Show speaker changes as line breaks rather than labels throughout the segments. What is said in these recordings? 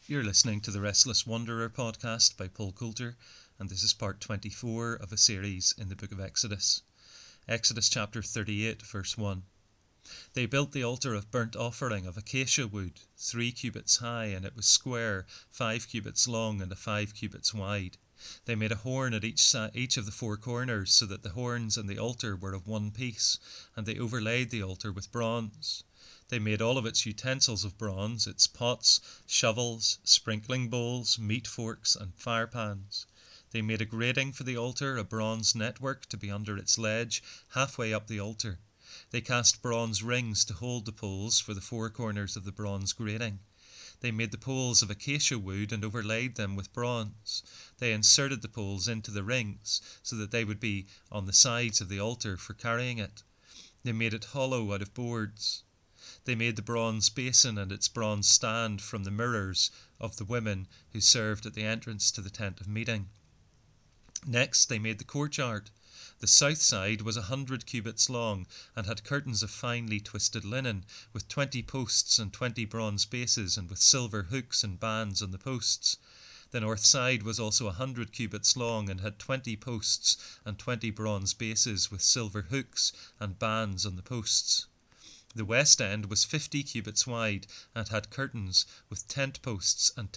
You're listening to the Restless Wanderer podcast by Paul Coulter, and this is part 24 of a series in the book of Exodus. Exodus chapter 38, verse 1. They built the altar of burnt offering of acacia wood, 3 cubits high, and it was square, 5 cubits long, and 5 cubits wide. They made a horn at each of the 4 corners, so that the horns and the altar were of one piece, and they overlaid the altar with bronze. They made all of its utensils of bronze, its pots, shovels, sprinkling bowls, meat forks, and fire pans. They made a grating for the altar, a bronze network to be under its ledge, halfway up the altar. They cast bronze rings to hold the poles for the 4 corners of the bronze grating. They made the poles of acacia wood and overlaid them with bronze. They inserted the poles into the rings so that they would be on the sides of the altar for carrying it. They made it hollow out of boards. They made the bronze basin and its bronze stand from the mirrors of the women who served at the entrance to the tent of meeting. Next, they made the courtyard. The south side was 100 cubits long and had curtains of finely twisted linen, with 20 posts and 20 bronze bases, and with silver hooks and bands on the posts. The north side was also 100 cubits long and had 20 posts and 20 bronze bases, with silver hooks and bands on the posts. The west end was 50 cubits wide and had curtains with 10 posts and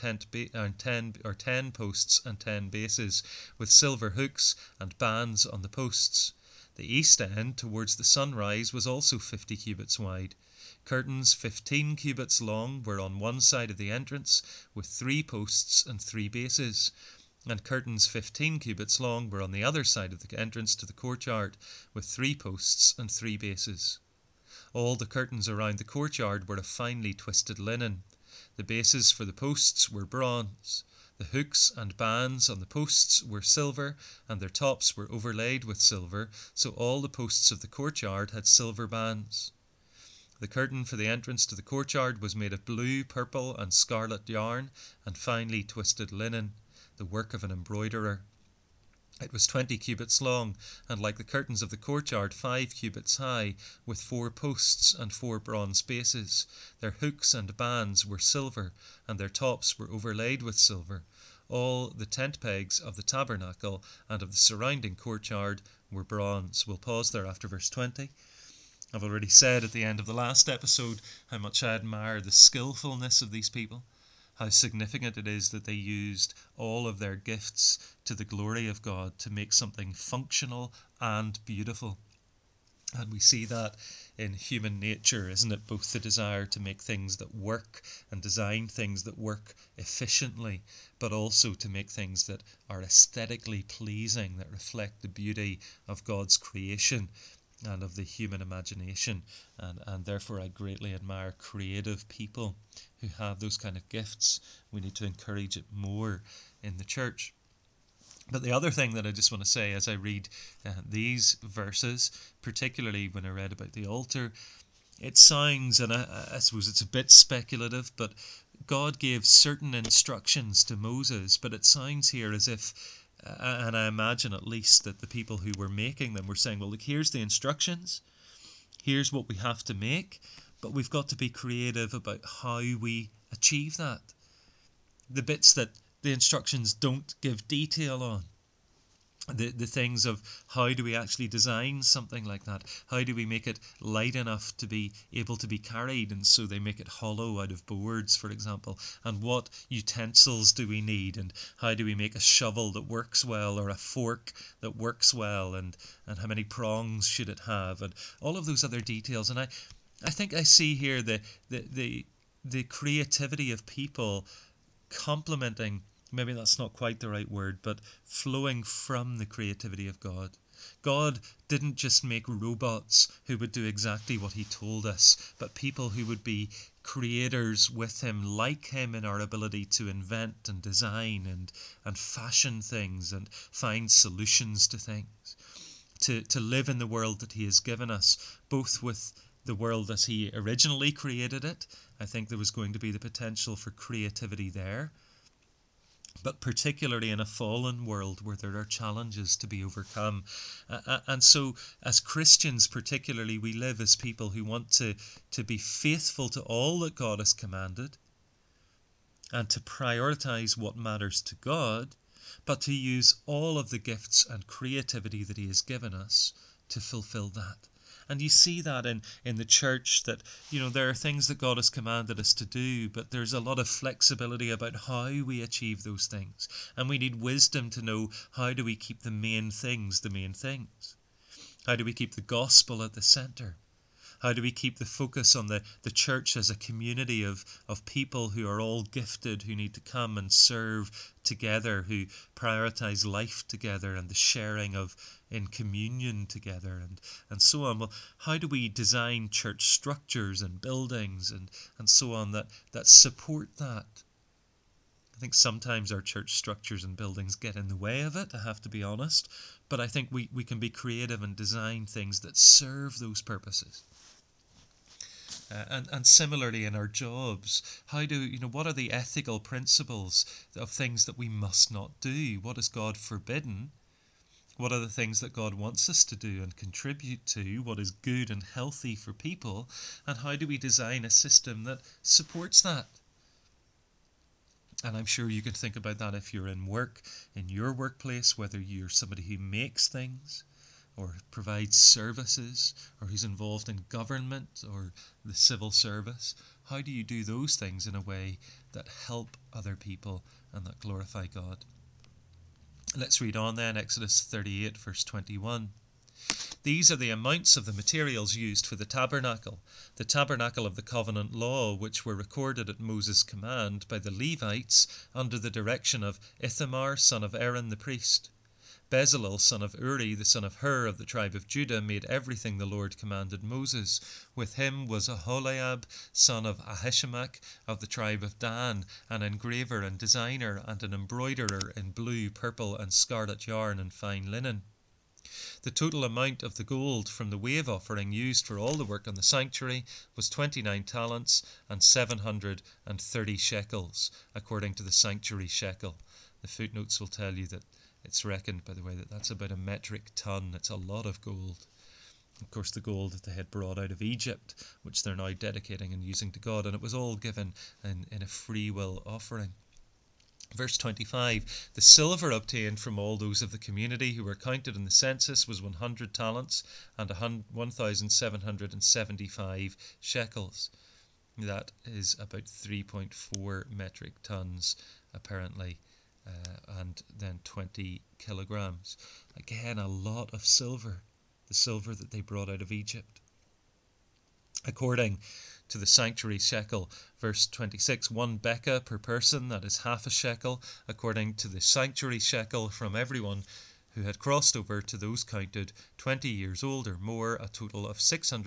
10 posts and 10 bases, with silver hooks and bands on the posts. The east end, towards the sunrise, was also 50 cubits wide. Curtains 15 cubits long were on one side of the entrance, with 3 posts and 3 bases, and curtains 15 cubits long were on the other side of the entrance to the courtyard, with 3 posts and 3 bases. All the curtains around the courtyard were of finely twisted linen. The bases for the posts were bronze. The hooks and bands on the posts were silver, and their tops were overlaid with silver, so all the posts of the courtyard had silver bands. The curtain for the entrance to the courtyard was made of blue, purple, and scarlet yarn and finely twisted linen, the work of an embroiderer. It was 20 cubits long, and like the curtains of the courtyard, 5 cubits high, with 4 posts and 4 bronze bases. Their hooks and bands were silver, and their tops were overlaid with silver. All the tent pegs of the tabernacle and of the surrounding courtyard were bronze. We'll pause there after verse 20. I've already said at the end of the last episode how much I admire the skillfulness of these people, how significant it is that they used all of their gifts to the glory of God to make something functional and beautiful. And we see that in human nature, isn't it? Both the desire to make things that work and design things that work efficiently, but also to make things that are aesthetically pleasing, that reflect the beauty of God's creation and of the human imagination, and therefore I greatly admire creative people who have those kind of gifts. We need to encourage it more in the church. But the other thing that I just want to say as I read these verses, particularly when I read about the altar, it sounds, and I suppose it's a bit speculative, but God gave certain instructions to Moses, but it sounds here as if and I imagine at least that the people who were making them were saying, well, look, here's the instructions, here's what we have to make, but we've got to be creative about how we achieve that. The bits that the instructions don't give detail on, the things of how do we actually design something like that? How do we make it light enough to be able to be carried? And so they make it hollow out of boards, for example. And what utensils do we need? And how do we make a shovel that works well, or a fork that works well? And how many prongs should it have? And all of those other details. And I think I see here the creativity of people complementing, maybe that's not quite the right word, but flowing from the creativity of God. God didn't just make robots who would do exactly what he told us, but people who would be creators with him, like him in our ability to invent and design and fashion things and find solutions to things. To live in the world that he has given us, both with the world as he originally created it. I think there was going to be the potential for creativity there, but particularly in a fallen world where there are challenges to be overcome. And so as Christians particularly, we live as people who want to be faithful to all that God has commanded, and to prioritize what matters to God, but to use all of the gifts and creativity that He has given us to fulfill that. And you see that in the church, that, there are things that God has commanded us to do, but there's a lot of flexibility about how we achieve those things. And we need wisdom to know, how do we keep the main things the main things? How do we keep the gospel at the centre? How do we keep the focus on the church as a community of people who are all gifted, who need to come and serve together, who prioritise life together and the sharing of in communion together, and so on? Well, how do we design church structures and buildings and so on that support that? I think sometimes our church structures and buildings get in the way of it, I have to be honest, but I think we can be creative and design things that serve those purposes. And similarly in our jobs, what are the ethical principles of things that we must not do? What has God forbidden? What are the things that God wants us to do and contribute to? What is good and healthy for people? And how do we design a system that supports that? And I'm sure you can think about that if you're in work, in your workplace, whether you're somebody who makes things or provides services, or who's involved in government or the civil service. How do you do those things in a way that help other people and that glorify God? Let's read on then, Exodus 38 verse 21. These are the amounts of the materials used for the tabernacle of the covenant law, which were recorded at Moses' command by the Levites under the direction of Ithamar, son of Aaron the priest. Bezalel, son of Uri, the son of Hur of the tribe of Judah, made everything the Lord commanded Moses. With him was Aholiab, son of Ahisamach of the tribe of Dan, an engraver and designer, and an embroiderer in blue, purple, and scarlet yarn and fine linen. The total amount of the gold from the wave offering used for all the work on the sanctuary was 29 talents and 730 shekels, according to the sanctuary shekel. The footnotes will tell you that it's reckoned, by the way, that that's about a metric ton. It's a lot of gold. Of course, the gold that they had brought out of Egypt, which they're now dedicating and using to God, and it was all given in a free will offering. Verse 25, the silver obtained from all those of the community who were counted in the census was 100 talents and 1,775 shekels. That is about 3.4 metric tons, apparently. And then 20 kilograms. Again, a lot of silver, the silver that they brought out of Egypt. According to the sanctuary shekel, verse 26, 1 bekah per person, that is half a shekel, according to the sanctuary shekel from everyone who had crossed over to those counted 20 years old or more, a total of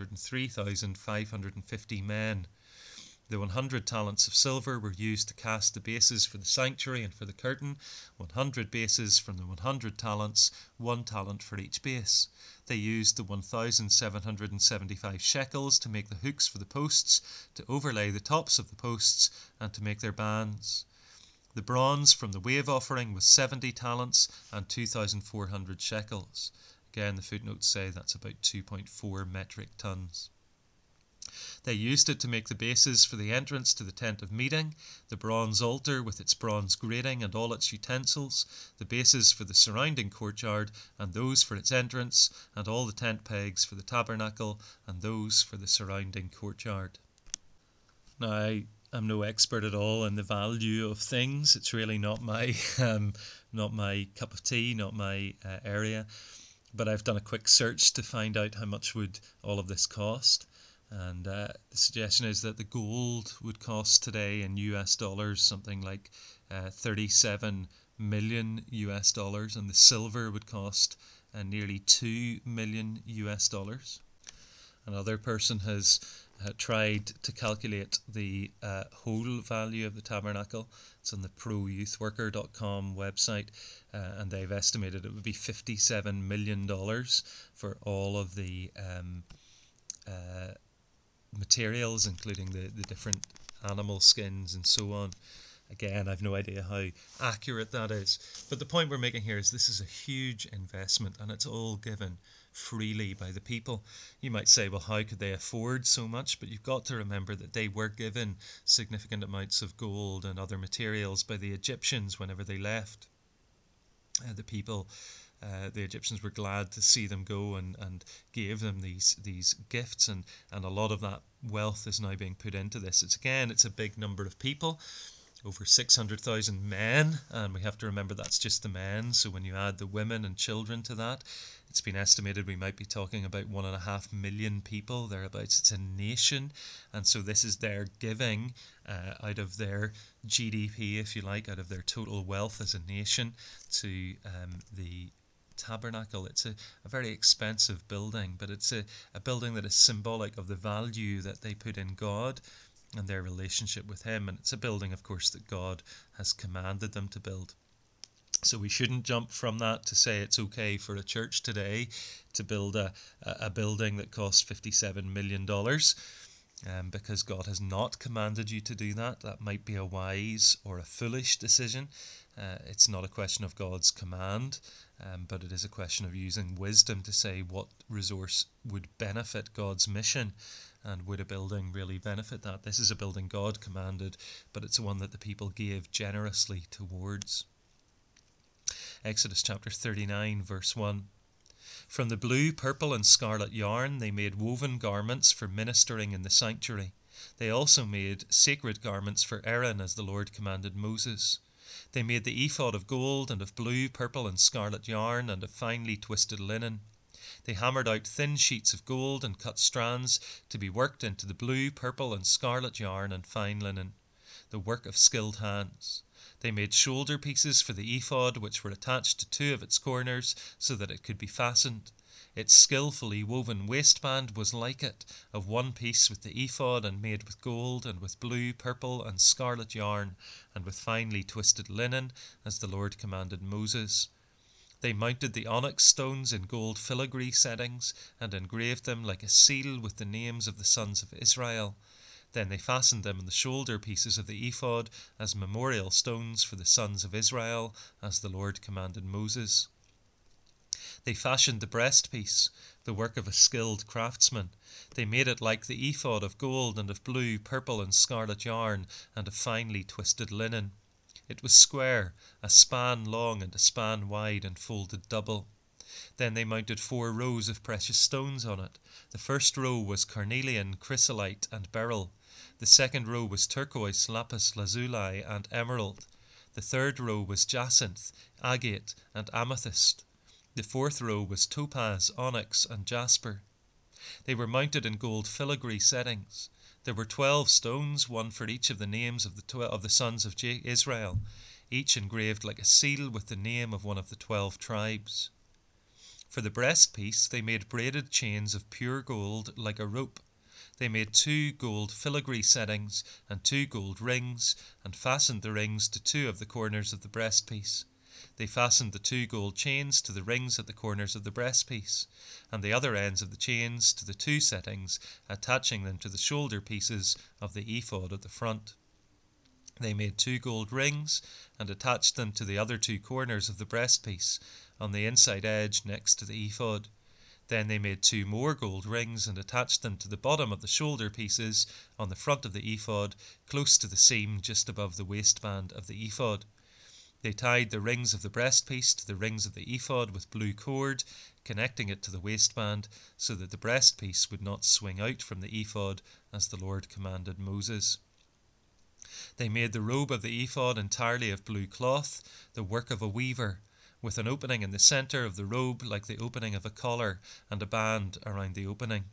603,550 men. The 100 talents of silver were used to cast the bases for the sanctuary and for the curtain, 100 bases from the 100 talents, 1 talent for each base. They used the 1,775 shekels to make the hooks for the posts, to overlay the tops of the posts, and to make their bands. The bronze from the wave offering was 70 talents and 2,400 shekels. Again, the footnotes say that's about 2.4 metric tons. They used it to make the bases for the entrance to the tent of meeting, the bronze altar with its bronze grating and all its utensils, the bases for the surrounding courtyard and those for its entrance, and all the tent pegs for the tabernacle and those for the surrounding courtyard. Now, I am no expert at all in the value of things. It's really not my cup of tea, not my area. But I've done a quick search to find out how much would all of this cost. And the suggestion is that the gold would cost today in US dollars something like 37 million US dollars, and the silver would cost nearly 2 million US dollars. Another person has tried to calculate the whole value of the tabernacle. It's on the proyouthworker.com website, and they've estimated it would be $57 million for all of the materials, including the different animal skins and so on. Again, I've no idea how accurate that is. But the point we're making here is this is a huge investment, and it's all given freely by the people. You might say, well, how could they afford so much? But you've got to remember that they were given significant amounts of gold and other materials by the Egyptians whenever they left. The Egyptians were glad to see them go and gave them these gifts, and a lot of that wealth is now being put into this. It's a big number of people, over 600,000 men, and we have to remember that's just the men. So when you add the women and children to that, it's been estimated we might be talking about 1.5 million people thereabouts. It's a nation, and so this is their giving out of their GDP, if you like, out of their total wealth as a nation to the tabernacle. It's a very expensive building, but it's a building that is symbolic of the value that they put in God and their relationship with Him. And it's a building, of course, that God has commanded them to build. So we shouldn't jump from that to say it's okay for a church today to build a building that costs $57 million. Because God has not commanded you to do that. That might be a wise or a foolish decision. It's not a question of God's command, but it is a question of using wisdom to say what resource would benefit God's mission, and would a building really benefit that. This is a building God commanded, but it's one that the people gave generously towards. Exodus chapter 39, verse 1. From the blue, purple, and scarlet yarn they made woven garments for ministering in the sanctuary. They also made sacred garments for Aaron, as the Lord commanded Moses. They made the ephod of gold and of blue, purple, and scarlet yarn and of finely twisted linen. They hammered out thin sheets of gold and cut strands to be worked into the blue, purple, and scarlet yarn and fine linen, the work of skilled hands. They made shoulder pieces for the ephod, which were attached to 2 of its corners so that it could be fastened. Its skillfully woven waistband was like it, of one piece with the ephod, and made with gold and with blue, purple, and scarlet yarn, and with finely twisted linen, as the Lord commanded Moses. They mounted the onyx stones in gold filigree settings, and engraved them like a seal with the names of the sons of Israel. Then they fastened them in the shoulder pieces of the ephod as memorial stones for the sons of Israel, as the Lord commanded Moses. They fashioned the breastpiece, the work of a skilled craftsman. They made it like the ephod, of gold and of blue, purple, and scarlet yarn, and of finely twisted linen. It was square, a span long and a span wide, and folded double. Then they mounted 4 rows of precious stones on it. The first row was carnelian, chrysolite, and beryl. The second row was turquoise, lapis lazuli, and emerald. The third row was jacinth, agate, and amethyst. The fourth row was topaz, onyx, and jasper. They were mounted in gold filigree settings. There were 12 stones, one for each of the names of the sons of Israel, each engraved like a seal with the name of one of the 12 tribes. For the breastpiece they made braided chains of pure gold like a rope. They made 2 gold filigree settings and 2 gold rings, and fastened the rings to 2 of the corners of the breastpiece. They fastened the 2 gold chains to the rings at the corners of the breastpiece, and the other ends of the chains to the 2 settings, attaching them to the shoulder pieces of the ephod at the front. They made 2 gold rings and attached them to the other 2 corners of the breastpiece, on the inside edge next to the ephod. Then they made 2 more gold rings and attached them to the bottom of the shoulder pieces on the front of the ephod, close to the seam just above the waistband of the ephod. They tied the rings of the breastpiece to the rings of the ephod with blue cord, connecting it to the waistband, so that the breastpiece would not swing out from the ephod, as the Lord commanded Moses. They made the robe of the ephod entirely of blue cloth, the work of a weaver, with an opening in the centre of the robe like the opening of a collar, and a band around the opening,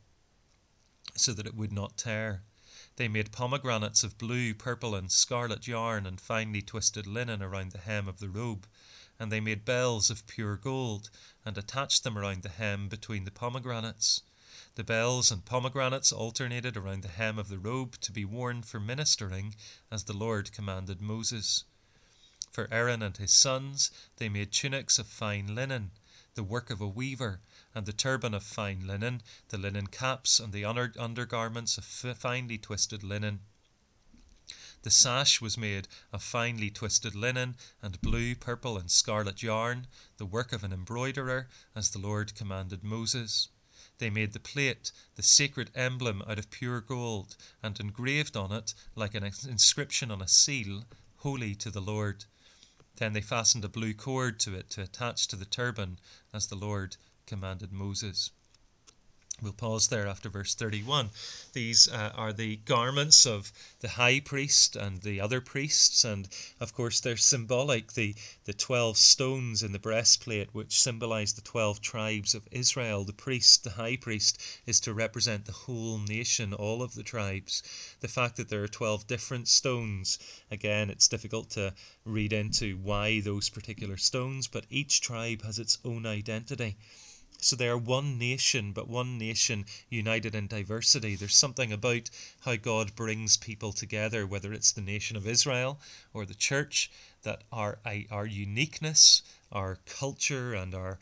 so that it would not tear. They made pomegranates of blue, purple, and scarlet yarn and finely twisted linen around the hem of the robe, and they made bells of pure gold, and attached them around the hem between the pomegranates. The bells and pomegranates alternated around the hem of the robe to be worn for ministering, as the Lord commanded Moses. For Aaron and his sons they made tunics of fine linen, the work of a weaver, and the turban of fine linen, the linen caps, and the undergarments of finely twisted linen. The sash was made of finely twisted linen and blue, purple, and scarlet yarn, the work of an embroiderer, as the Lord commanded Moses. They made the plate, the sacred emblem, out of pure gold, and engraved on it, like an inscription on a seal, Holy to the Lord. Then they fastened a blue cord to it to attach to the turban, as the Lord commanded Moses. We'll pause there after verse 31. These are the garments of the high priest and the other priests, and of course they're symbolic. The 12 stones in the breastplate, which symbolize the 12 tribes of Israel. The priest, the high priest, is to represent the whole nation, all of the tribes. The fact that there are 12 different stones, again, it's difficult to read into why those particular stones, but each tribe has its own identity. So they are one nation, but one nation united in diversity. There's something about how God brings people together, whether it's the nation of Israel or the church, that our uniqueness, our culture and our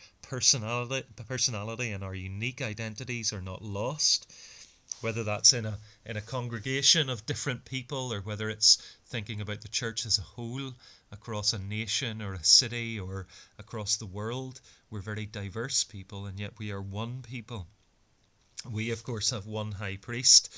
personality and our unique identities are not lost. Whether that's in a congregation of different people, or whether it's thinking about the church as a whole, across a nation or a city or across the world, we're very diverse people, and yet we are one people. We, of course, have one high priest.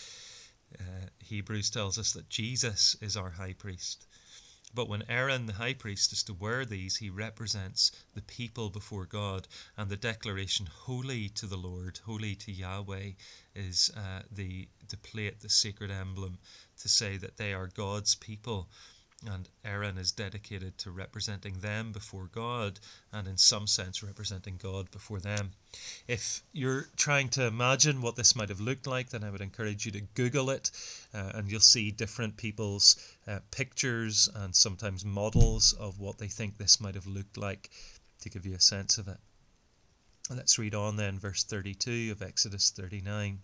Hebrews tells us that Jesus is our high priest. But when Aaron, the high priest, is to wear these, he represents the people before God. And the declaration, holy to the Lord, holy to Yahweh, is the plate, the sacred emblem, to say that they are God's people. And Aaron is dedicated to representing them before God, and in some sense representing God before them. If you're trying to imagine what this might have looked like, then I would encourage you to Google it, and you'll see different people's pictures and sometimes models of what they think this might have looked like, to give you a sense of it. Let's read on then, verse 32 of Exodus 39.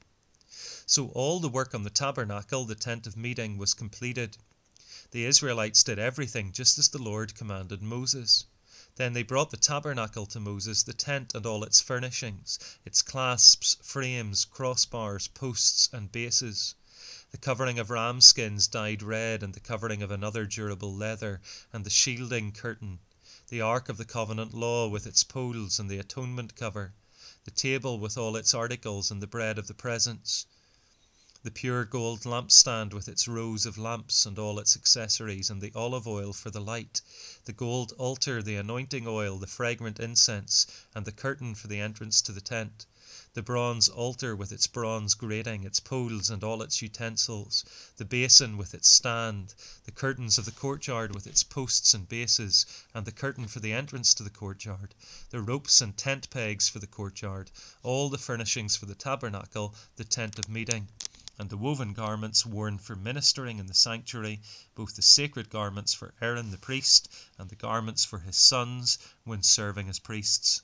So all the work on the tabernacle, the tent of meeting, was completed. The Israelites did everything just as the Lord commanded Moses. Then they brought the tabernacle to Moses, the tent and all its furnishings, its clasps, frames, crossbars, posts, and bases. The covering of ram skins dyed red, and the covering of another durable leather, and the shielding curtain. The ark of the covenant law with its poles, and the atonement cover. The table with all its articles, and the bread of the presence. The pure gold lampstand with its rows of lamps and all its accessories, and the olive oil for the light, the gold altar, the anointing oil, the fragrant incense, and the curtain for the entrance to the tent, the bronze altar with its bronze grating, its poles and all its utensils, the basin with its stand, the curtains of the courtyard with its posts and bases, and the curtain for the entrance to the courtyard, the ropes and tent pegs for the courtyard, all the furnishings for the tabernacle, the tent of meeting, and the woven garments worn for ministering in the sanctuary, both the sacred garments for Aaron the priest and the garments for his sons when serving as priests.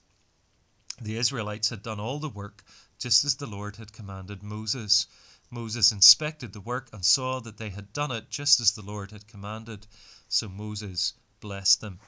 The Israelites had done all the work just as the Lord had commanded Moses. Moses inspected the work and saw that they had done it just as the Lord had commanded. So Moses blessed them.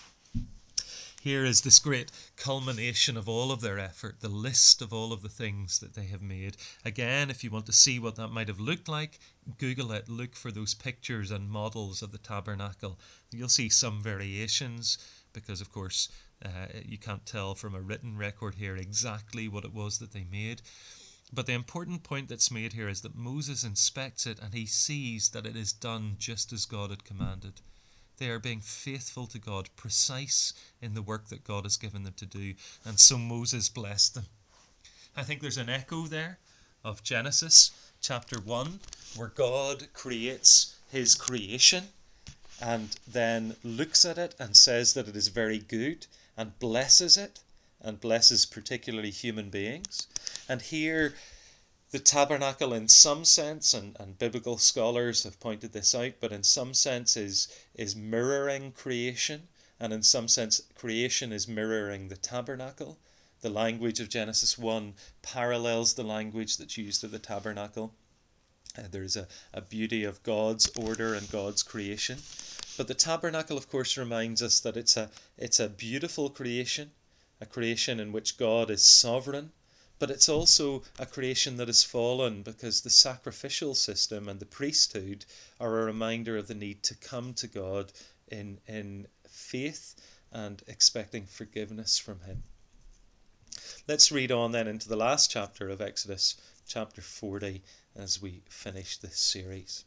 Here is this great culmination of all of their effort, the list of all of the things that they have made. Again, if you want to see what that might have looked like, Google it, look for those pictures and models of the tabernacle. You'll see some variations because, of course, you can't tell from a written record here exactly what it was that they made. But the important point that's made here is that Moses inspects it and he sees that it is done just as God had commanded. They are being faithful to God, precise in the work that God has given them to do. And so Moses blessed them. I think there's an echo there of Genesis chapter 1, where God creates his creation and then looks at it and says that it is very good and blesses it, and blesses particularly human beings. And here the tabernacle, in some sense, and biblical scholars have pointed this out, but in some sense is mirroring creation, and in some sense creation is mirroring the tabernacle. The language of Genesis 1 parallels the language that's used of the tabernacle. There's a beauty of God's order and God's creation. But the tabernacle, of course, reminds us that it's a beautiful creation, a creation in which God is sovereign, But it's also a creation that has fallen, because the sacrificial system and the priesthood are a reminder of the need to come to God in faith and expecting forgiveness from him. Let's read on then into the last chapter of Exodus, chapter 40, as we finish this series.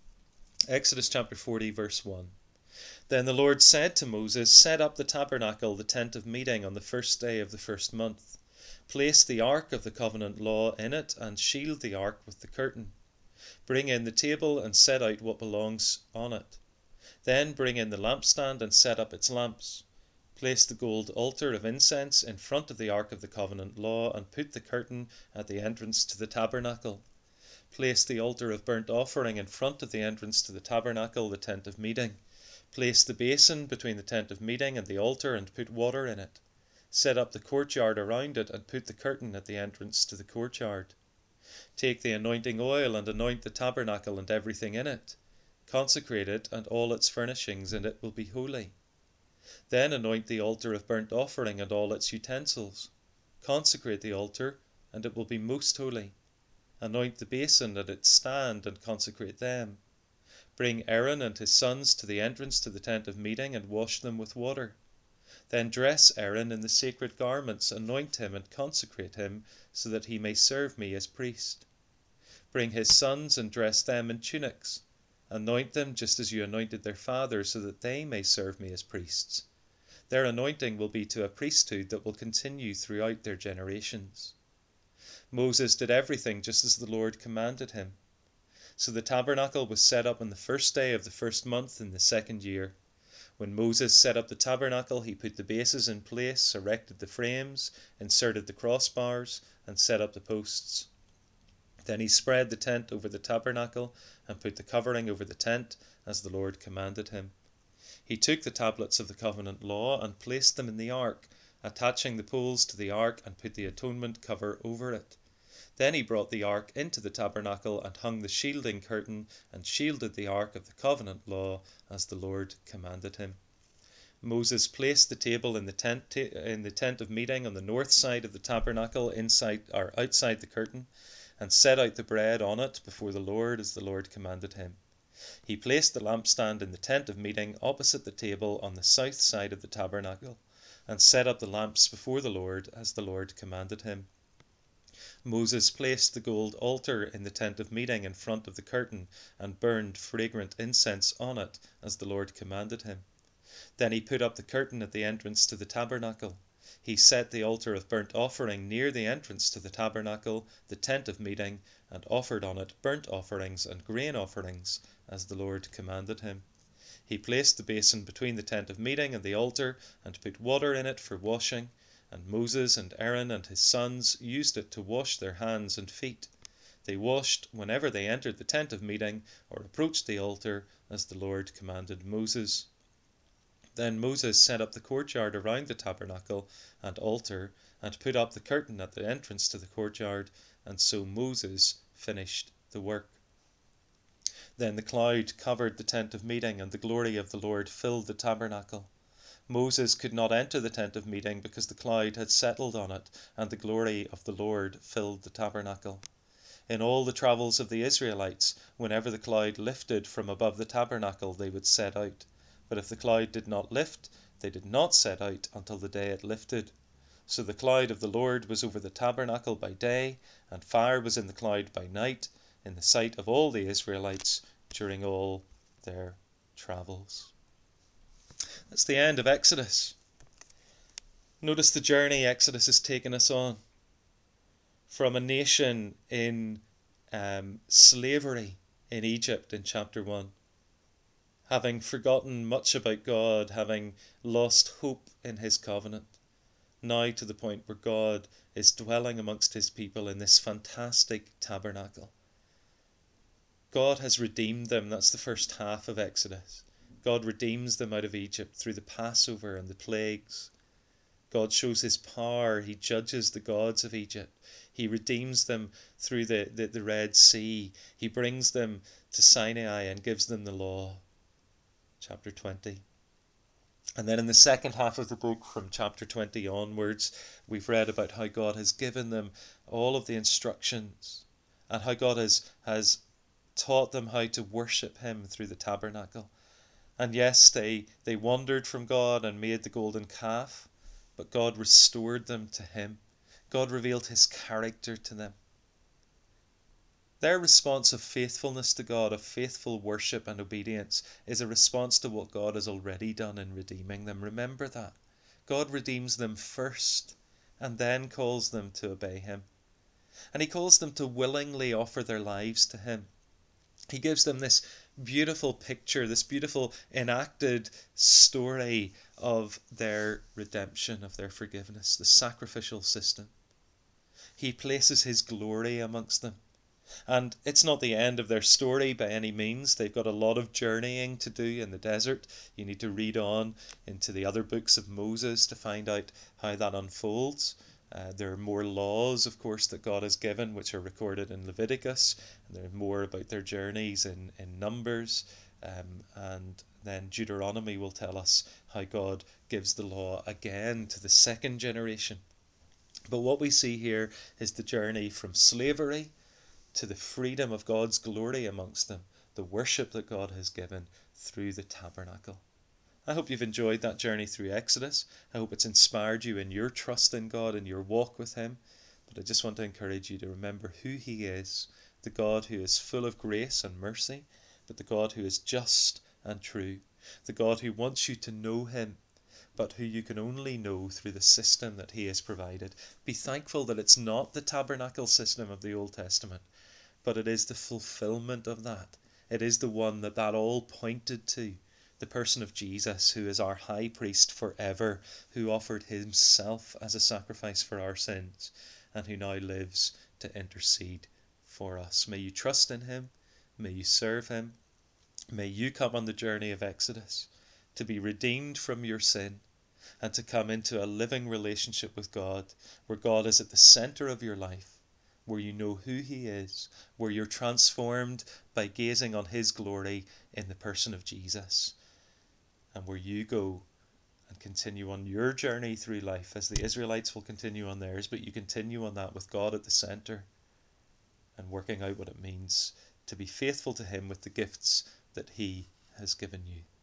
Exodus chapter 40, verse 1. Then the Lord said to Moses, Set up the tabernacle, the tent of meeting, on the first day of the first month. Place the ark of the covenant law in it, and shield the ark with the curtain. Bring in the table and set out what belongs on it. Then bring in the lampstand and set up its lamps. Place the gold altar of incense in front of the ark of the covenant law, and put the curtain at the entrance to the tabernacle. Place the altar of burnt offering in front of the entrance to the tabernacle, the tent of meeting. Place the basin between the tent of meeting and the altar, and put water in it. Set up the courtyard around it, and put the curtain at the entrance to the courtyard. Take the anointing oil and anoint the tabernacle and everything in it. Consecrate it and all its furnishings, and it will be holy. Then anoint the altar of burnt offering and all its utensils. Consecrate the altar, and it will be most holy. Anoint the basin and its stand, and consecrate them. Bring Aaron and his sons to the entrance to the tent of meeting, and wash them with water. Then dress Aaron in the sacred garments, anoint him and consecrate him, so that he may serve me as priest. Bring his sons and dress them in tunics. Anoint them just as you anointed their father, so that they may serve me as priests. Their anointing will be to a priesthood that will continue throughout their generations. Moses did everything just as the Lord commanded him. So the tabernacle was set up on the first day of the first month in the second year. When Moses set up the tabernacle, he put the bases in place, erected the frames, inserted the crossbars, and set up the posts. Then he spread the tent over the tabernacle and put the covering over the tent, as the Lord commanded him. He took the tablets of the covenant law and placed them in the ark, attaching the poles to the ark, and put the atonement cover over it. Then he brought the ark into the tabernacle and hung the shielding curtain and shielded the ark of the covenant law, as the Lord commanded him. Moses placed the table in the tent of meeting on the north side of the tabernacle, inside or outside the curtain, and set out the bread on it before the Lord, as the Lord commanded him. He placed the lampstand in the tent of meeting opposite the table on the south side of the tabernacle, and set up the lamps before the Lord, as the Lord commanded him. Moses placed the gold altar in the tent of meeting in front of the curtain, and burned fragrant incense on it, as the Lord commanded him. Then he put up the curtain at the entrance to the tabernacle. He set the altar of burnt offering near the entrance to the tabernacle, the tent of meeting, and offered on it burnt offerings and grain offerings, as the Lord commanded him. He placed the basin between the tent of meeting and the altar, and put water in it for washing, and Moses and Aaron and his sons used it to wash their hands and feet. They washed whenever they entered the tent of meeting or approached the altar, as the Lord commanded Moses. Then Moses set up the courtyard around the tabernacle and altar, and put up the curtain at the entrance to the courtyard, and so Moses finished the work. Then the cloud covered the tent of meeting, and the glory of the Lord filled the tabernacle. Moses could not enter the tent of meeting because the cloud had settled on it, and the glory of the Lord filled the tabernacle. In all the travels of the Israelites, whenever the cloud lifted from above the tabernacle, they would set out. But if the cloud did not lift, they did not set out until the day it lifted. So the cloud of the Lord was over the tabernacle by day, and fire was in the cloud by night, in the sight of all the Israelites during all their travels. That's the end of Exodus. Notice the journey Exodus has taken us on. From a nation in slavery in Egypt in chapter 1, having forgotten much about God, having lost hope in his covenant, now to the point where God is dwelling amongst his people in this fantastic tabernacle. God has redeemed them. That's the first half of Exodus. God redeems them out of Egypt through the Passover and the plagues. God shows his power. He judges the gods of Egypt. He redeems them through the Red Sea. He brings them to Sinai and gives them the law. Chapter 20. And then in the second half of the book, from chapter 20 onwards, we've read about how God has given them all of the instructions and how God has taught them how to worship him through the tabernacle. And yes, they wandered from God and made the golden calf, but God restored them to him. God revealed his character to them. Their response of faithfulness to God, of faithful worship and obedience, is a response to what God has already done in redeeming them. Remember that. God redeems them first and then calls them to obey him. And he calls them to willingly offer their lives to him. He gives them this beautiful picture, this beautiful enacted story of their redemption, of their forgiveness, the sacrificial system. He places his glory amongst them. And it's not the end of their story by any means. They've got a lot of journeying to do in the desert. You need to read on into the other books of Moses to find out how that unfolds. There are more laws, of course, that God has given, which are recorded in Leviticus. And there are more about their journeys in Numbers. And then Deuteronomy will tell us how God gives the law again to the second generation. But what we see here is the journey from slavery to the freedom of God's glory amongst them, the worship that God has given through the tabernacle. I hope you've enjoyed that journey through Exodus. I hope it's inspired you in your trust in God and your walk with him. But I just want to encourage you to remember who he is, the God who is full of grace and mercy, but the God who is just and true, the God who wants you to know him, but who you can only know through the system that he has provided. Be thankful that it's not the tabernacle system of the Old Testament, but it is the fulfillment of that. It is the one that all pointed to, the person of Jesus, who is our high priest forever, who offered himself as a sacrifice for our sins, and who now lives to intercede for us. May you trust in him. May you serve him. May you come on the journey of Exodus to be redeemed from your sin and to come into a living relationship with God, where God is at the centre of your life, where you know who he is, where you're transformed by gazing on his glory in the person of Jesus, and where you go and continue on your journey through life as the Israelites will continue on theirs, but you continue on that with God at the centre and working out what it means to be faithful to him with the gifts that he has given you.